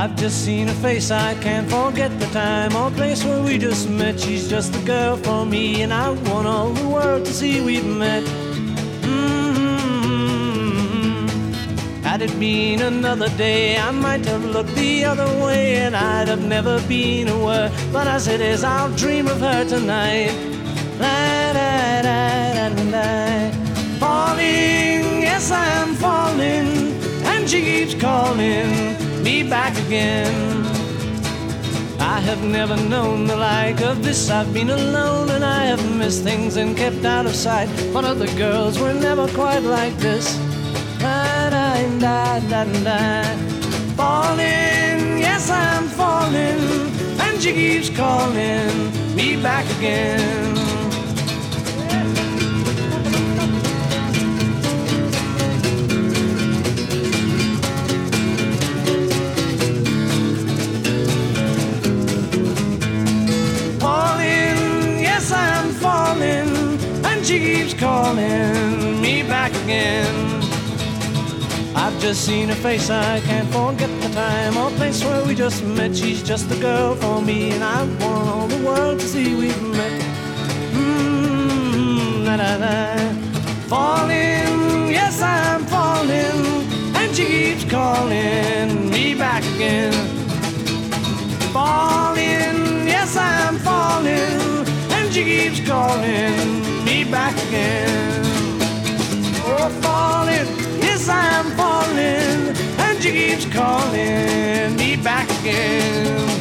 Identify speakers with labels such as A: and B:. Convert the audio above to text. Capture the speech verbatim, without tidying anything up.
A: I've just seen her face, I can't forget the time or place where we just met. She's just the girl for me, and I want all the world to see we've met. Mm-hmm. Had it been another day, I might have looked the other way, and I'd have never been aware. But as it is, I'll dream of her tonight. La, da, da, da, da, da. Falling, yes, I am falling, and she keeps calling me back again. I have never known the like of this. I've been alone and I have missed things and kept out of sight, but other girls were never quite like this. Da, da, da, da, da. Falling, yes, I'm falling, and she keeps calling me back again. She keeps calling me back again. I've just seen her face, I can't forget the time or place where we just met. She's just the girl for me, and I want all the world to see we've met. Mmm, la la la. Falling, yes, I'm falling, and she keeps calling me back again. Falling, yes, I'm falling, and she keeps calling me back again. Oh, falling, yes, I'm falling, and she keeps calling me back again.